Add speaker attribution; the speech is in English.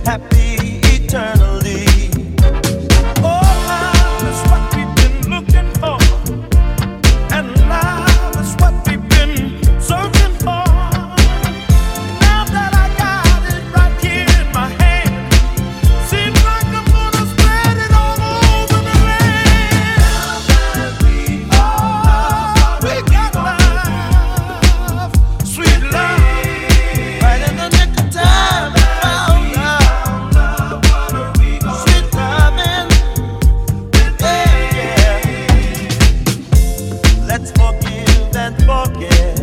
Speaker 1: happy eternally. Oh, love is what we've been looking for, and love is what we've been searching for. Now that I got it right here in my hand, seems like I'm gonna spread it all over the land. We got love, sweet love, right in the nick of time. Found love, sweet loving, yeah, yeah. Let's forgive and forget.